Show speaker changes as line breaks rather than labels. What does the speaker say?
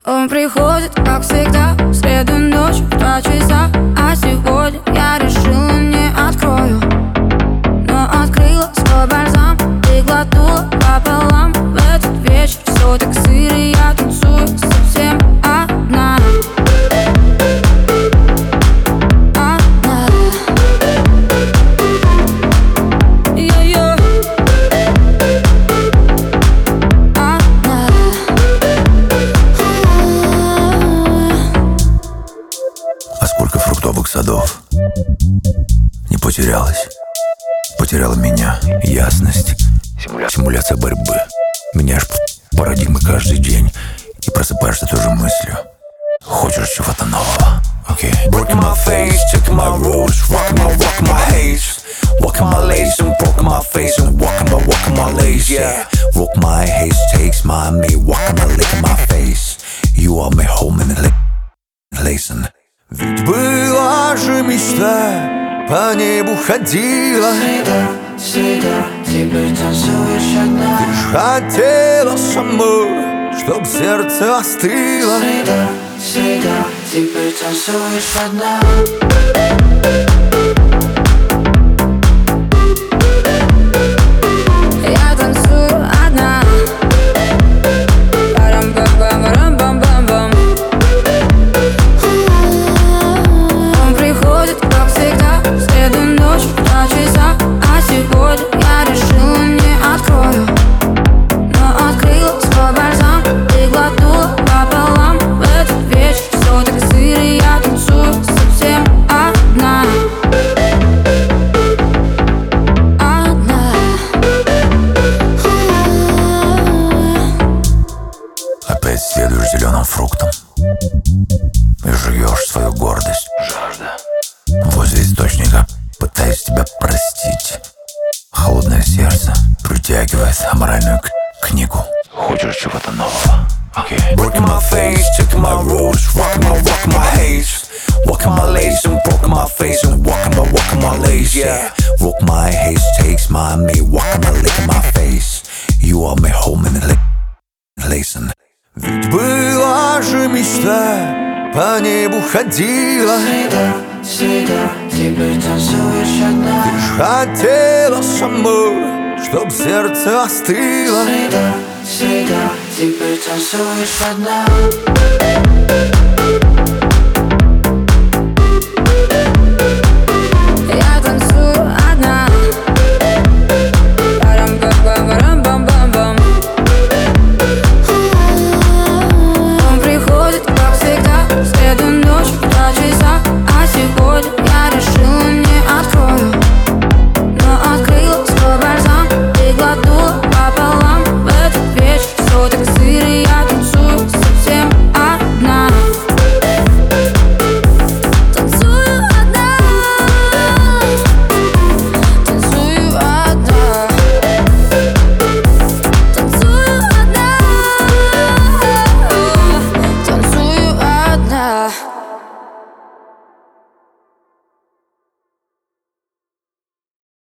Он приходит, как всегда, в среду ночью в 2 часа. А сегодня я решила, не открою, но открыла свой бальзам и глотнула пополам. В этот вечер все так сыро, я танцую совсем одна.
А сколько фруктовых садов не потерялась, потеряла меня, ясность, симуляция борьбы. Меняешь парадигмы каждый день и просыпаешься той же мыслью. Хочешь чего-то нового. Okay. Breaking my face, checking my rules, rocking my haze, walking my lace and broken my face and walking my lace. Yeah, rock my haze takes my me, walking my lick in my face. You are my home in the lacing. Ведь была же мечта, по небу ходила.
Всегда, теперь танцуешь одна.
Ты ж хотела со мной, чтоб сердце остыло.
Всегда, теперь танцуешь одна.
Я танцую одна. Парам-пам-пам-пам-пам-пам. Он приходит, как всегда, в среду ночью в 2 часа. А сегодня я решила, не открою, но открыла свой бальзам и глотнула пополам. В этот вечер все так сыро, я танцую совсем одна.
Опять следуешь зеленым фруктом и жуешь свою гордость. Жажда возле источника, пытаясь тебя простить. Холодное сердце притягивает аморальную книгу. Хочешь чего-то нового. Okay. Breaking my face, checking my rules, rocking my haze, walking my lace and broken my face and walking my lace. Yeah, rock my haze takes my me, walking my lick in my face. You are my home in the lacing. Ведь была же мечта, по небу ходила.
Всегда, теперь танцуешь одна.
Ты ж хотела со мной, чтоб сердце остыло.
Всегда, теперь танцуешь одна.